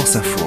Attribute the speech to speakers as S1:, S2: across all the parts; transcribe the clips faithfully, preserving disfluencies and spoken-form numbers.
S1: France Info.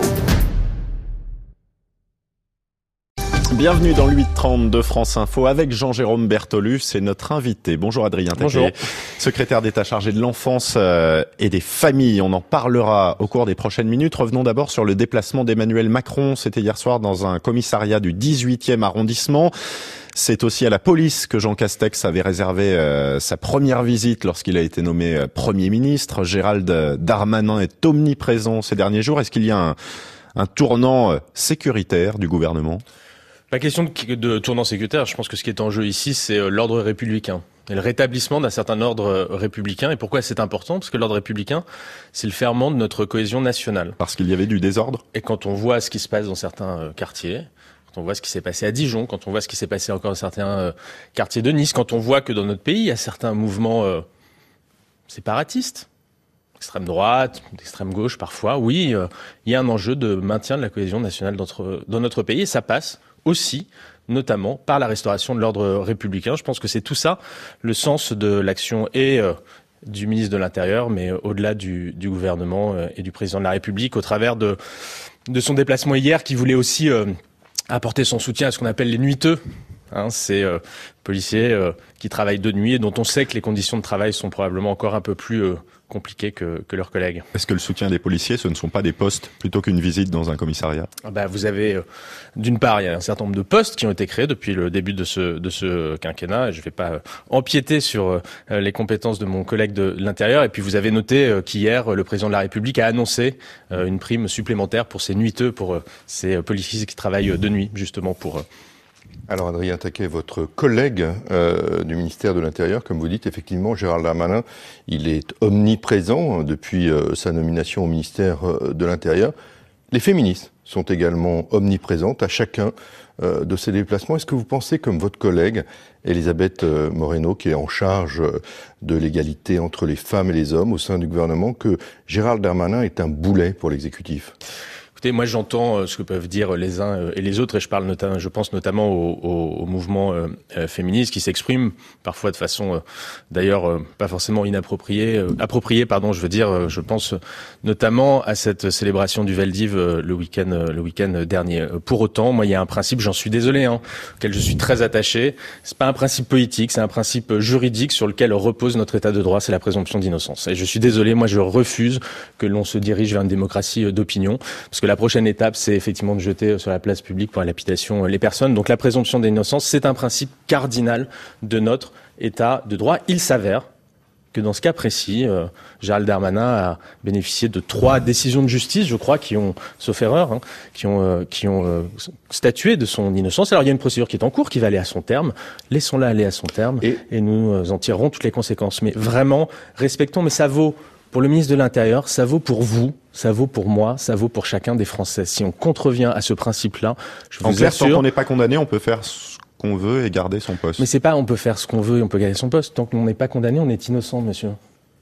S2: Bienvenue dans le huit trente de France Info avec Jean-Jérôme Bertolus, c'est notre invité. Bonjour Adrien Taquet,
S3: Bonjour.
S2: Secrétaire d'État chargé de l'enfance et des familles. On en parlera au cours des prochaines minutes. Revenons d'abord sur le déplacement d'Emmanuel Macron. C'était hier soir dans un commissariat du dix-huitième arrondissement. C'est aussi à la police que Jean Castex avait réservé euh, sa première visite lorsqu'il a été nommé euh, Premier ministre. Gérald Darmanin est omniprésent ces derniers jours. Est-ce qu'il y a un, un tournant euh, sécuritaire du gouvernement ?
S3: Pas question de, de tournant sécuritaire. Je pense que ce qui est en jeu ici, c'est euh, l'ordre républicain et le rétablissement d'un certain ordre euh, républicain. Et pourquoi c'est important ? Parce que l'ordre républicain, c'est le ferment de notre cohésion nationale.
S2: Parce qu'il y avait du désordre ?
S3: Et quand on voit ce qui se passe dans certains euh, quartiers, quand on voit ce qui s'est passé à Dijon, quand on voit ce qui s'est passé encore dans certains euh, quartiers de Nice, quand on voit que dans notre pays, il y a certains mouvements euh, séparatistes, extrême droite, d'extrême gauche parfois, oui, euh, il y a un enjeu de maintien de la cohésion nationale dans notre, dans notre pays. Et ça passe aussi, notamment, par la restauration de l'ordre républicain. Je pense que c'est tout ça, le sens de l'action et euh, du ministre de l'Intérieur, mais euh, au-delà du, du gouvernement euh, et du président de la République, au travers de, de son déplacement hier, qui voulait aussi euh, apporter son soutien à ce qu'on appelle les nuiteux. Hein, ces euh, policiers euh, qui travaillent de nuit et dont on sait que les conditions de travail sont probablement encore un peu plus euh, compliquées que, que leurs collègues.
S2: Est-ce que le soutien des policiers, ce ne sont pas des postes plutôt qu'une visite dans un commissariat ?
S3: Ah bah, vous avez, euh, d'une part, il y a un certain nombre de postes qui ont été créés depuis le début de ce, de ce quinquennat. Et je ne vais pas euh, empiéter sur euh, les compétences de mon collègue de l'Intérieur. Et puis vous avez noté euh, qu'hier, le président de la République a annoncé euh, une prime supplémentaire pour ces nuiteux, pour euh, ces euh, policiers qui travaillent euh, de nuit, justement pour... Euh,
S4: Alors Adrien Taquet, votre collègue euh, du ministère de l'Intérieur, comme vous dites, effectivement, Gérald Darmanin, il est omniprésent depuis euh, sa nomination au ministère euh, de l'Intérieur. Les féministes sont également omniprésentes à chacun euh, de ces déplacements. Est-ce que vous pensez, comme votre collègue Elisabeth euh, Moreno, qui est en charge euh, de l'égalité entre les femmes et les hommes au sein du gouvernement, que Gérald Darmanin est un boulet pour l'exécutif ?
S3: Écoutez, moi j'entends euh, ce que peuvent dire les uns euh, et les autres, et je parle notamment, je pense notamment au, au, au mouvement euh, euh, féministe qui s'exprime parfois de façon, euh, d'ailleurs, euh, pas forcément inappropriée, euh, appropriée, pardon, je veux dire, euh, je pense notamment à cette célébration du Veldiv euh, le week-end, euh, le week-end dernier. Euh, pour autant, moi, il y a un principe, j'en suis désolé, hein, auquel je suis très attaché. C'est pas un principe politique, c'est un principe juridique sur lequel repose notre État de droit, c'est la présomption d'innocence. Et je suis désolé, moi, je refuse que l'on se dirige vers une démocratie euh, d'opinion, parce que la prochaine étape, c'est effectivement de jeter sur la place publique pour la lapidation les personnes. Donc la présomption d'innocence, c'est un principe cardinal de notre État de droit. Il s'avère que dans ce cas précis, euh, Gérald Darmanin a bénéficié de trois décisions de justice, je crois, qui ont, sauf erreur, hein, qui ont, euh, qui ont euh, statué de son innocence. Alors il y a une procédure qui est en cours, qui va aller à son terme. Laissons-la aller à son terme et, et nous en tirerons toutes les conséquences. Mais vraiment, respectons, mais ça vaut... Pour le ministre de l'Intérieur, ça vaut pour vous, ça vaut pour moi, ça vaut pour chacun des Français. Si on contrevient à ce principe-là, je vous
S2: en clair,
S3: assure...
S2: tant qu'on n'est pas condamné, on peut faire ce qu'on veut et garder son poste.
S3: Mais c'est pas on peut faire ce qu'on veut et on peut garder son poste. Tant qu'on n'est pas condamné, on est innocent, monsieur.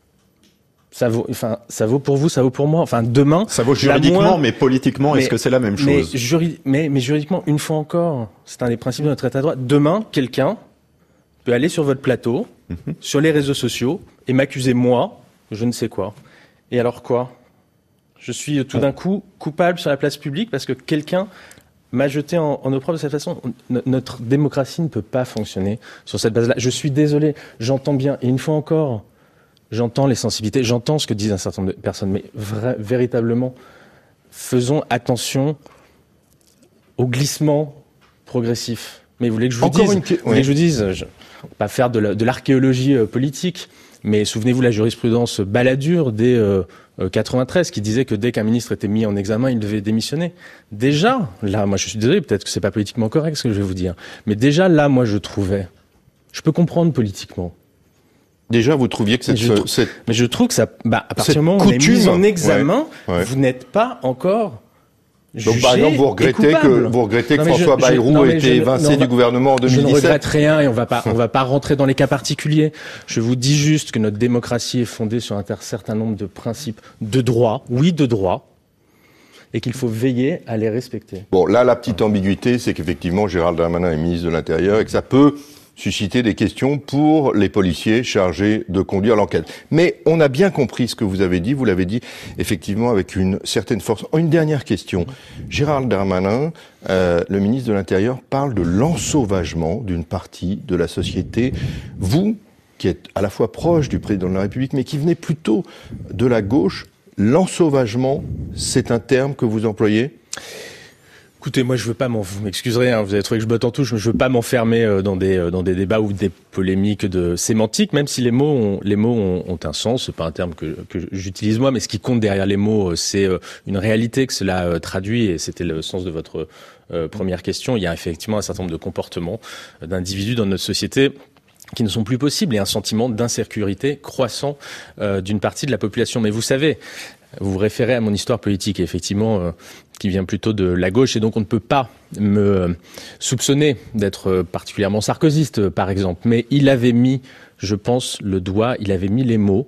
S3: Ça vaut, enfin, ça vaut pour vous, ça vaut pour moi. Enfin, demain...
S2: Ça vaut juridiquement, moins... mais politiquement, mais, est-ce que c'est la même chose ?
S3: mais, juri... mais, mais juridiquement, une fois encore, c'est un des principes de notre État de droit. Demain, quelqu'un peut aller sur votre plateau, mm-hmm. sur les réseaux sociaux, et m'accuser, moi, je ne sais quoi. Et alors quoi ? Je suis tout d'un coup coupable sur la place publique parce que quelqu'un m'a jeté en, en opprobre de cette façon. N- notre démocratie ne peut pas fonctionner sur cette base-là. Je suis désolé, j'entends bien. Et une fois encore, j'entends les sensibilités, j'entends ce que disent un certain nombre de personnes. Mais vra- véritablement, faisons attention au glissement progressif. Mais vous voulez que je vous
S4: Encore
S3: dise,
S4: une...
S3: vous voulez que je vous dise, je ne vais pas faire de, la, de l'archéologie euh, politique, mais souvenez-vous la jurisprudence Balladur dès euh, quatre-vingt-treize qui disait que dès qu'un ministre était mis en examen, il devait démissionner. Déjà, là, moi je suis désolé, peut-être que c'est pas politiquement correct ce que je vais vous dire, mais déjà là, moi je trouvais, je peux comprendre politiquement.
S4: Déjà, vous trouviez que cette...
S3: Mais je, trou-
S4: cette...
S3: mais je trouve que ça, bah, à partir du moment où on est mis en examen, ouais, ouais. vous n'êtes pas encore...
S4: Donc par exemple, vous regrettez que vous regrettez que François je, Bayrou ait été évincé du gouvernement en deux mille dix-sept.
S3: Je ne regrette rien et on va pas on va pas rentrer dans les cas particuliers. Je vous dis juste que notre démocratie est fondée sur un certain nombre de principes de droit, oui de droit, et qu'il faut veiller à les respecter.
S4: Bon, là la petite ambiguïté, c'est qu'effectivement Gérald Darmanin est ministre de l'Intérieur et que ça peut susciter des questions pour les policiers chargés de conduire l'enquête. Mais on a bien compris ce que vous avez dit, vous l'avez dit effectivement avec une certaine force. Une dernière question. Gérald Darmanin, euh, le ministre de l'Intérieur, parle de l'ensauvagement d'une partie de la société. Vous, qui êtes à la fois proche du président de la République, mais qui venez plutôt de la gauche, l'ensauvagement, c'est un terme que vous employez ?
S3: Écoutez, moi je veux pas m'en, vous m'excuserez, hein, vous avez trouvé que je botte en touche, mais je veux pas m'enfermer dans des dans des débats ou des polémiques de sémantique, même si les mots ont, les mots ont, ont un sens. C'est pas un terme que, que j'utilise moi, mais ce qui compte derrière les mots, c'est une réalité que cela traduit, et c'était le sens de votre euh, première question. Il y a effectivement un certain nombre de comportements d'individus dans notre société qui ne sont plus possibles, et un sentiment d'insécurité croissant euh, d'une partie de la population. Mais vous savez, vous vous référez à mon histoire politique, et effectivement, euh, qui vient plutôt de la gauche, et donc on ne peut pas me soupçonner d'être particulièrement sarkozyste, par exemple. Mais il avait mis, je pense, le doigt, il avait mis les mots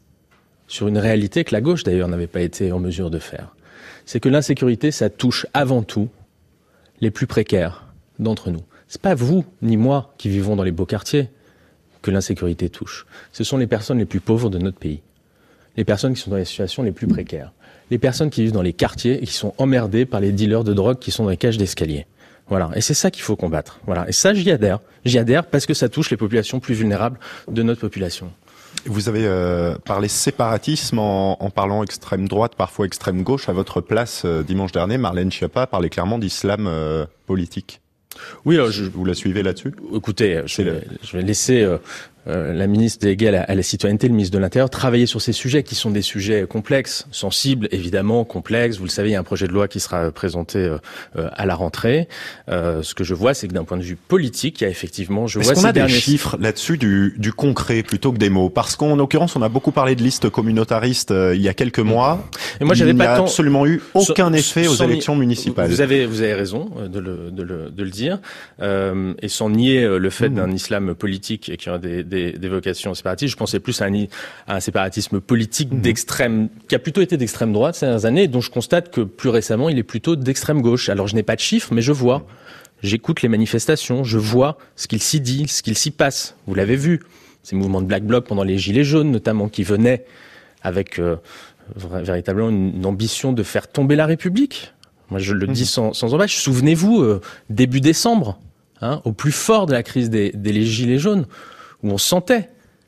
S3: sur une réalité que la gauche, d'ailleurs, n'avait pas été en mesure de faire. C'est que l'insécurité, ça touche avant tout les plus précaires d'entre nous. C'est pas vous ni moi qui vivons dans les beaux quartiers que l'insécurité touche. Ce sont les personnes les plus pauvres de notre pays. Les personnes qui sont dans les situations les plus précaires. Les personnes qui vivent dans les quartiers et qui sont emmerdées par les dealers de drogue qui sont dans les cages d'escalier. Voilà. Et c'est ça qu'il faut combattre. Voilà. Et ça, j'y adhère. J'y adhère parce que ça touche les populations plus vulnérables de notre population.
S2: Vous avez euh, parlé séparatisme en, en parlant extrême droite, parfois extrême gauche. À votre place, euh, dimanche dernier, Marlène Schiappa parlait clairement d'islam euh, politique.
S3: Oui, alors je,
S2: vous la suivez là-dessus ?
S3: Écoutez, je vais, je vais laisser euh, euh, la ministre déléguée à la, à la citoyenneté, le ministre de l'Intérieur, travailler sur ces sujets qui sont des sujets complexes, sensibles, évidemment, complexes. Vous le savez, il y a un projet de loi qui sera présenté euh, euh, à la rentrée. Euh, ce que je vois, c'est que d'un point de vue politique, il y a effectivement... Je
S2: Est-ce
S3: vois
S2: qu'on
S3: ces
S2: a des
S3: derniers...
S2: chiffres là-dessus, du, du concret plutôt que des mots ? Parce qu'en l'occurrence, on a beaucoup parlé de listes communautaristes euh, il y a quelques mois.
S3: Et moi, j'avais
S2: il n'y
S3: pas
S2: a
S3: tant...
S2: absolument eu aucun
S3: sans,
S2: effet aux
S3: sans
S2: élections
S3: ni...
S2: municipales.
S3: Vous avez, vous avez raison de le, de le, de le dire. Euh, et sans nier le fait mmh. d'un islam politique qui a des, des, des vocations séparatistes, je pensais plus à un, à un séparatisme politique mmh. d'extrême, qui a plutôt été d'extrême droite ces dernières années, dont je constate que plus récemment, il est plutôt d'extrême gauche. Alors je n'ai pas de chiffres, mais je vois. Mmh. J'écoute les manifestations, je vois ce qu'il s'y dit, ce qu'il s'y passe. Vous l'avez vu, ces mouvements de Black Bloc pendant les Gilets jaunes, notamment, qui venaient avec euh, véritablement une ambition de faire tomber la République. Moi, je le mmh. dis sans, sans embâche. Souvenez-vous, euh, début décembre, hein, au plus fort de la crise des, des Gilets jaunes, où on sentait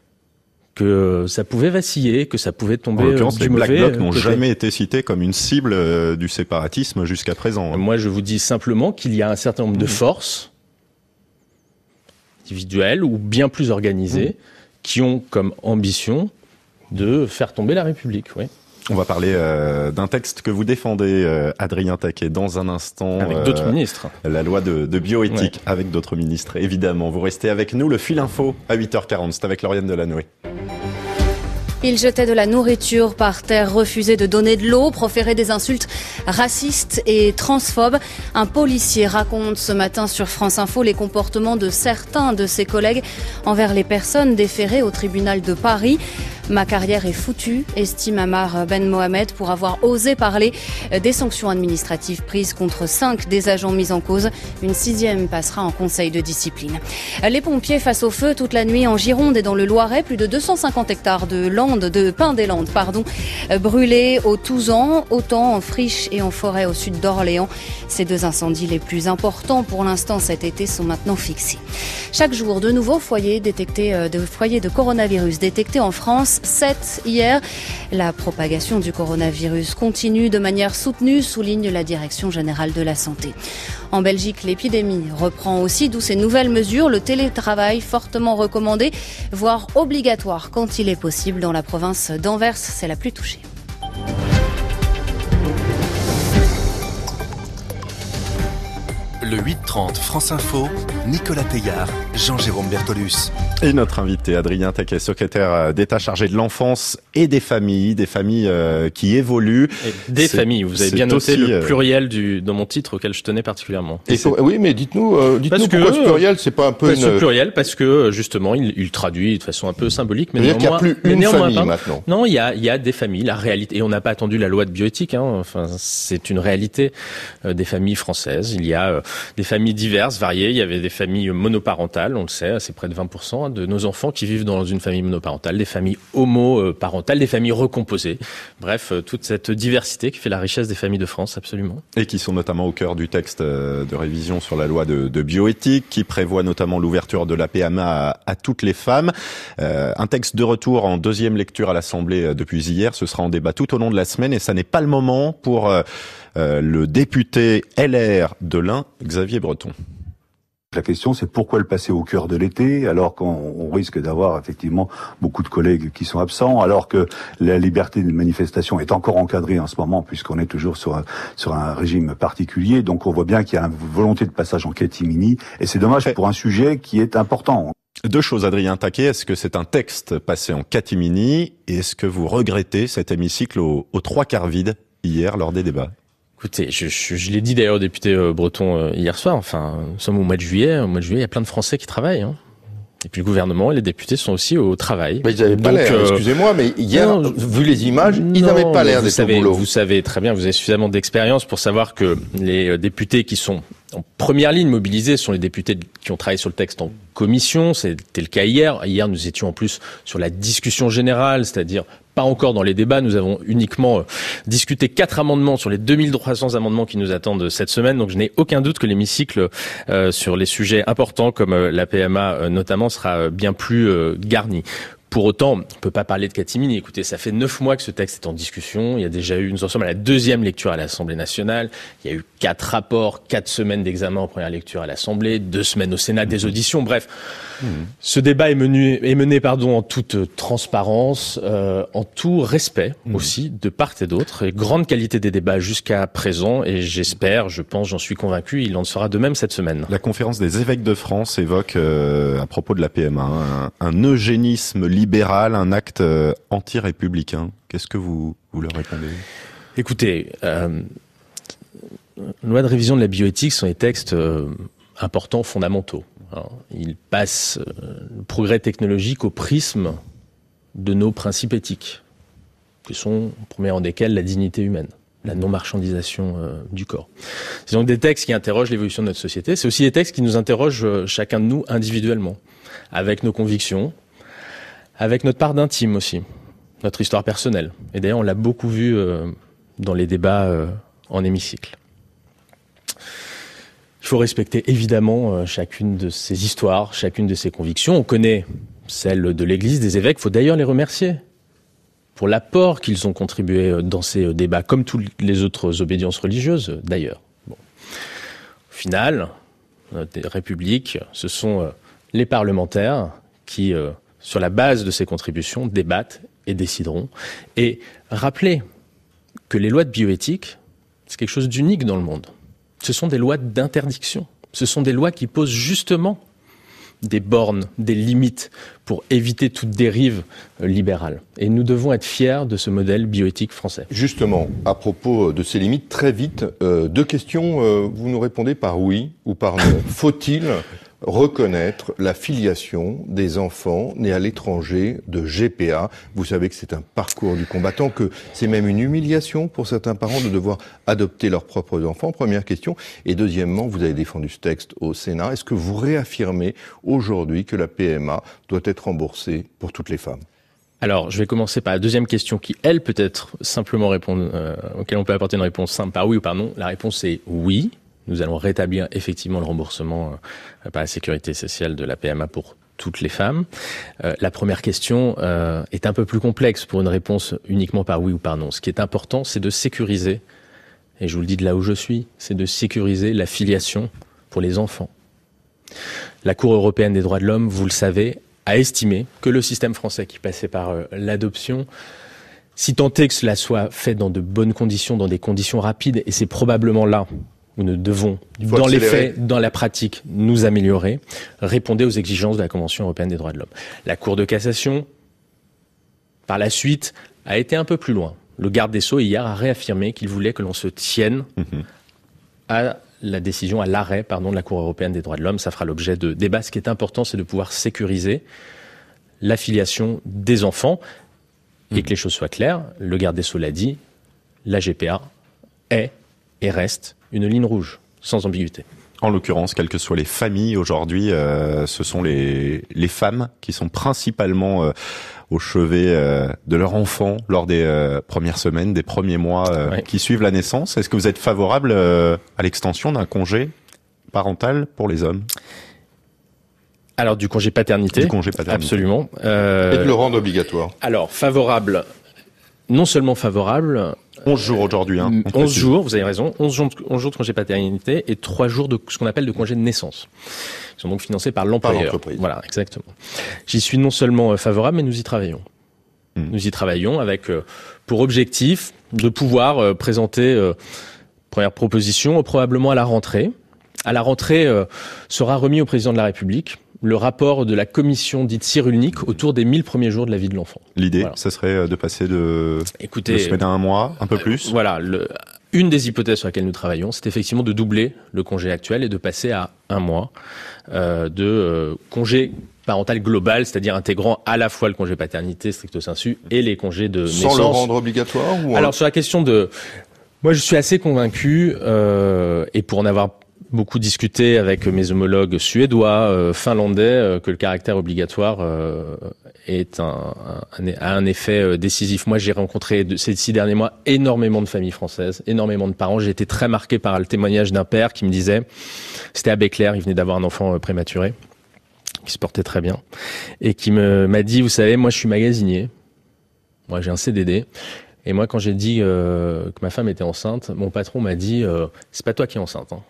S3: que ça pouvait vaciller, que ça pouvait tomber
S2: en l'occurrence,
S3: du
S2: les
S3: mauvais
S2: Black Blocs n'ont
S3: côté.
S2: jamais été cités comme une cible euh, du séparatisme jusqu'à présent. Hein.
S3: Moi, je vous dis simplement qu'il y a un certain nombre de forces individuelles ou bien plus organisées mmh. qui ont comme ambition de faire tomber la République, oui.
S2: On va parler euh, d'un texte que vous défendez, euh, Adrien Taquet, dans un instant.
S3: Avec euh, d'autres ministres.
S2: La loi de, de bioéthique, ouais. Avec d'autres ministres, évidemment. Vous restez avec nous, le fil info à huit heures quarante. C'est avec Lauriane Delanoë.
S1: Il jetait de la nourriture par terre, refusait de donner de l'eau, proférait des insultes racistes et transphobes. Un policier raconte ce matin sur France Info les comportements de certains de ses collègues envers les personnes déférées au tribunal de Paris. Ma carrière est foutue, estime Amar Ben Mohamed, pour avoir osé parler des sanctions administratives prises contre cinq des agents mis en cause. Une sixième passera en conseil de discipline. Les pompiers face au feu toute la nuit en Gironde et dans le Loiret. Plus de deux cent cinquante hectares de landes, de pins des Landes, pardon, brûlés au Touzan, autant en friche et en forêt au sud d'Orléans. Ces deux incendies les plus importants pour l'instant cet été sont maintenant fixés. Chaque jour, de nouveaux foyers détectés, de foyers de coronavirus détectés en France. sept hier. La propagation du coronavirus continue de manière soutenue, souligne la Direction générale de la santé. En Belgique, l'épidémie reprend aussi, d'où ces nouvelles mesures. Le télétravail fortement recommandé, voire obligatoire quand il est possible. Dans la province d'Anvers, c'est la plus touchée.
S5: Le huit trente France Info, Nicolas Teillard, Jean-Jérôme Bertolus.
S2: Et notre invité Adrien Taquet, secrétaire d'État chargé de l'enfance et des familles, des familles euh, qui évoluent.
S3: Et des c'est, familles, vous avez bien noté aussi, le pluriel du, dans mon titre auquel je tenais particulièrement.
S4: Et pour, oui, mais dites-nous, euh, dites-nous pourquoi ce pluriel, c'est pas un peu
S3: parce
S4: une...
S3: Ce pluriel, parce que justement, il, il traduit de façon un peu symbolique, mais
S4: néanmoins... Il n'y a plus une famille
S3: pas,
S4: maintenant.
S3: Non, il y a, il y a des familles, la réalité, et on n'a pas attendu la loi de bioéthique, hein, enfin, c'est une réalité euh, des familles françaises. Il y a des familles diverses, variées. Il y avait des familles monoparentales, on le sait, c'est près de vingt pour cent de nos enfants qui vivent dans une famille monoparentale, des familles homoparentales, des familles recomposées. Bref, toute cette diversité qui fait la richesse des familles de France, absolument.
S2: Et qui sont notamment au cœur du texte de révision sur la loi de, de bioéthique, qui prévoit notamment l'ouverture de la P M A à, à toutes les femmes. Euh, un texte de retour en deuxième lecture à l'Assemblée depuis hier. Ce sera en débat tout au long de la semaine et ça n'est pas le moment pour euh, euh, le député L R de l'Ain, Xavier Breton.
S6: La question, c'est pourquoi le passer au cœur de l'été, alors qu'on risque d'avoir effectivement beaucoup de collègues qui sont absents, alors que la liberté de manifestation est encore encadrée en ce moment, puisqu'on est toujours sur un, sur un régime particulier. Donc on voit bien qu'il y a une volonté de passage en catimini, et c'est dommage pour un sujet qui est important.
S2: Deux choses, Adrien Taquet. Est-ce que c'est un texte passé en catimini, et est-ce que vous regrettez cet hémicycle aux, aux trois quarts vide hier lors des débats?
S3: Écoutez, je, je, je l'ai dit d'ailleurs au député euh, breton euh, hier soir, enfin, nous sommes au mois de juillet, au mois de juillet, il y a plein de Français qui travaillent, hein. Et puis le gouvernement et les députés sont aussi au travail.
S4: Mais ils n'avaient pas l'air, euh, excusez-moi, mais hier, non, vu les images, ils n'avaient pas l'air d'être au boulot.
S3: Vous savez très bien, vous avez suffisamment d'expérience pour savoir que les députés qui sont en première ligne mobilisés sont les députés qui ont travaillé sur le texte en commission. C'était le cas hier. Hier, nous étions en plus sur la discussion générale, c'est-à-dire pas encore dans les débats. Nous avons uniquement discuté quatre amendements sur les deux mille trois cents amendements qui nous attendent cette semaine. Donc je n'ai aucun doute que l'hémicycle euh, sur les sujets importants comme euh, la P M A euh, notamment sera bien plus euh, garni. Pour autant, on ne peut pas parler de catimini. Écoutez, ça fait neuf mois que ce texte est en discussion. Il y a déjà eu, nous en sommes à la deuxième lecture à l'Assemblée nationale. Il y a eu quatre rapports, quatre semaines d'examen en première lecture à l'Assemblée, deux semaines au Sénat, des auditions. Bref, mmh. ce débat est mené, est mené pardon, en toute transparence, euh, en tout respect mmh. aussi de part et d'autre. Et grande qualité des débats jusqu'à présent. Et j'espère, je pense, j'en suis convaincu, il en sera de même cette semaine.
S2: La conférence des évêques de France évoque, euh, à propos de la P M A, un, un eugénisme libéral, un acte euh, anti-républicain. Qu'est-ce que vous, vous leur répondez?
S3: Écoutez, euh, loi de révision de la bioéthique sont des textes euh, importants, fondamentaux. Alors, ils passent euh, le progrès technologique au prisme de nos principes éthiques, qui sont, au premier rang desquels, la dignité humaine, la non-marchandisation euh, du corps. C'est donc des textes qui interrogent l'évolution de notre société. C'est aussi des textes qui nous interrogent euh, chacun de nous individuellement, avec nos convictions, avec notre part d'intime aussi, notre histoire personnelle. Et d'ailleurs, on l'a beaucoup vu euh, dans les débats euh, en hémicycle. Il faut respecter évidemment euh, chacune de ces histoires, chacune de ces convictions. On connaît celle de l'Église, des évêques. Il faut d'ailleurs les remercier pour l'apport qu'ils ont contribué dans ces débats, comme toutes les autres obédiences religieuses d'ailleurs. Bon. Au final, notre République, ce sont euh, les parlementaires qui... Euh, sur la base de ces contributions, débattent et décideront. Et rappelez que les lois de bioéthique, c'est quelque chose d'unique dans le monde. Ce sont des lois d'interdiction. Ce sont des lois qui posent justement des bornes, des limites pour éviter toute dérive libérale. Et nous devons être fiers de ce modèle bioéthique français.
S4: Justement, à propos de ces limites, très vite, euh, deux questions. Euh, vous nous répondez par oui ou par non. Faut-il reconnaître la filiation des enfants nés à l'étranger de G P A? Vous savez que c'est un parcours du combattant, que c'est même une humiliation pour certains parents de devoir adopter leurs propres enfants. Première question. Et deuxièmement, vous avez défendu ce texte au Sénat. Est-ce que vous réaffirmez aujourd'hui que la P M A doit être remboursée pour toutes les femmes?
S3: Alors, je vais commencer par la deuxième question qui, elle, peut être simplement répondre, euh, auquel on peut apporter une réponse simple par oui ou par non. La réponse est oui. Nous allons rétablir effectivement le remboursement euh, par la sécurité sociale de la P M A pour toutes les femmes. Euh, la première question euh, est un peu plus complexe pour une réponse uniquement par oui ou par non. Ce qui est important, c'est de sécuriser, et je vous le dis de là où je suis, c'est de sécuriser la filiation pour les enfants. La Cour européenne des droits de l'homme, vous le savez, a estimé que le système français qui passait par euh, l'adoption, si tant est que cela soit fait dans de bonnes conditions, dans des conditions rapides, et c'est probablement là où nous devons, dans les faits, dans la pratique, nous améliorer, répondait aux exigences de la Convention européenne des droits de l'homme. La Cour de cassation, par la suite, a été un peu plus loin. Le garde des Sceaux, hier, a réaffirmé qu'il voulait que l'on se tienne mmh. à la décision, à l'arrêt, pardon, de la Cour européenne des droits de l'homme. Ça fera l'objet de débats. Ce qui est important, c'est de pouvoir sécuriser la filiation des enfants mmh. et que les choses soient claires. Le garde des Sceaux l'a dit, la G P A est et reste une ligne rouge, sans ambiguïté.
S2: En l'occurrence, quelles que soient les familles aujourd'hui, euh, ce sont les, les femmes qui sont principalement euh, au chevet euh, de leur enfant lors des euh, premières semaines, des premiers mois euh, ouais. qui suivent la naissance. Est-ce que vous êtes favorable euh, à l'extension d'un congé parental pour les hommes ?
S3: Alors du congé paternité,
S2: du congé paternité.
S3: Absolument. Euh,
S4: Et de le rendre obligatoire.
S3: Alors favorable, non seulement favorable.
S2: onze jours aujourd'hui. Hein,
S3: onze jours, vous avez raison. onze jours, onze jours de congé paternité et trois jours de ce qu'on appelle de congé de naissance. Ils sont donc financés par l'employeur.
S4: Par l'entreprise.
S3: Voilà, exactement. J'y suis non seulement favorable, mais nous y travaillons. Mmh. Nous y travaillons avec euh, pour objectif de pouvoir euh, présenter euh, première proposition, euh, probablement à la rentrée. À la rentrée euh, sera remis au président de la République le rapport de la commission dite Cyrulnik autour des mille premiers jours de la vie de l'enfant.
S2: L'idée,
S3: voilà.
S2: ce serait de passer de
S3: Écoutez,
S2: deux semaines à un mois, un peu plus.
S3: Euh, voilà, le, une des hypothèses sur laquelle nous travaillons, c'est effectivement de doubler le congé actuel et de passer à un mois euh, de euh, congé parental global, c'est-à-dire intégrant à la fois le congé paternité stricto sensu et les congés de
S4: Sans
S3: naissance.
S4: Sans le rendre obligatoire ou
S3: Alors sur la question de... Moi je suis assez convaincu, euh, et pour en avoir beaucoup discuté avec mes homologues suédois, euh, finlandais, euh, que le caractère obligatoire euh, est un, un, a un effet euh, décisif. Moi, j'ai rencontré de, ces six derniers mois énormément de familles françaises, énormément de parents. J'ai été très marqué par le témoignage d'un père qui me disait, c'était à Béclair, il venait d'avoir un enfant euh, prématuré, qui se portait très bien, et qui me m'a dit, vous savez, moi je suis magasinier, moi j'ai un C D D, et moi quand j'ai dit euh, que ma femme était enceinte, mon patron m'a dit, euh, c'est pas toi qui es enceinte, hein.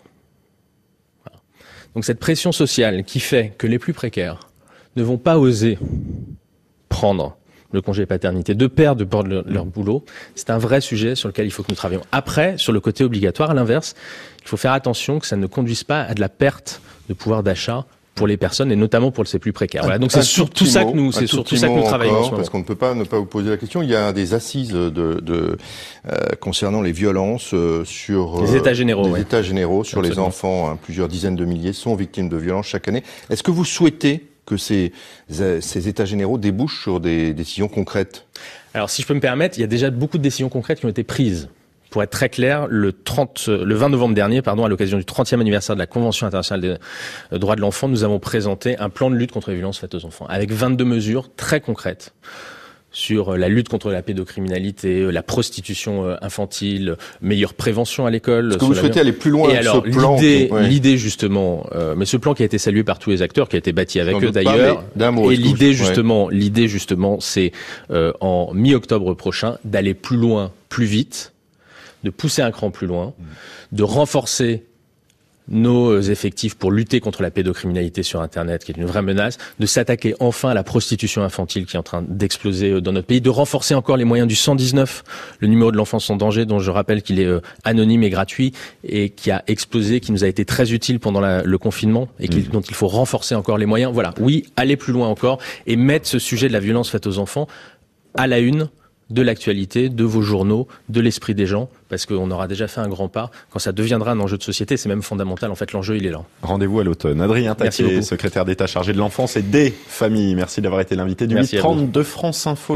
S3: Donc cette pression sociale qui fait que les plus précaires ne vont pas oser prendre le congé paternité, de peur de perdre leur, leur boulot, c'est un vrai sujet sur lequel il faut que nous travaillions. Après, sur le côté obligatoire, à l'inverse, il faut faire attention que ça ne conduise pas à de la perte de pouvoir d'achat pour les personnes et notamment pour ces plus précaires. Voilà, donc c'est sur tout ça que nous, c'est sur tout ça que nous travaillons en ce moment.
S4: Parce qu'on ne peut pas ne pas vous poser la question. Il y a des assises de, de euh, concernant les violences euh, sur
S3: les états généraux,
S4: les
S3: ouais.
S4: états généraux sur
S3: Absolument.
S4: Les enfants. Hein, plusieurs dizaines de milliers sont victimes de violences chaque année. Est-ce que vous souhaitez que ces ces états généraux débouchent sur des décisions concrètes?
S3: Alors, si je peux me permettre, il y a déjà beaucoup de décisions concrètes qui ont été prises. Pour être très clair, le trente, le vingt novembre dernier, pardon, à l'occasion du trentième anniversaire de la Convention internationale des droits de l'enfant, nous avons présenté un plan de lutte contre les violences faites aux enfants, avec vingt-deux mesures très concrètes sur la lutte contre la pédocriminalité, la prostitution infantile, meilleure prévention à l'école.
S4: Est-ce que vous souhaitez aller plus loin
S3: avec
S4: ce plan?
S3: l'idée,
S4: ouais.
S3: l'idée justement, euh, mais ce plan qui a été salué par tous les acteurs, qui a été bâti avec eux d'ailleurs,
S4: pas, mot,
S3: et l'idée
S4: ouais.
S3: justement, l'idée justement, c'est euh, en mi-octobre prochain d'aller plus loin, plus vite, de pousser un cran plus loin, de renforcer nos effectifs pour lutter contre la pédocriminalité sur Internet, qui est une vraie menace, de s'attaquer enfin à la prostitution infantile qui est en train d'exploser dans notre pays, de renforcer encore les moyens du cent dix-neuf, le numéro de l'enfance en danger, dont je rappelle qu'il est euh, anonyme et gratuit, et qui a explosé, qui nous a été très utile pendant la, le confinement, et qui, mmh. dont il faut renforcer encore les moyens. Voilà, oui, aller plus loin encore, et mettre ce sujet de la violence faite aux enfants à la une de l'actualité, de vos journaux, de l'esprit des gens, parce qu'on aura déjà fait un grand pas. Quand ça deviendra un enjeu de société, c'est même fondamental. En fait, l'enjeu, il est là.
S2: Rendez-vous à l'automne. Adrien Taquet, secrétaire d'État chargé de l'enfance et des familles. Merci d'avoir été l'invité du huit trente de France Info.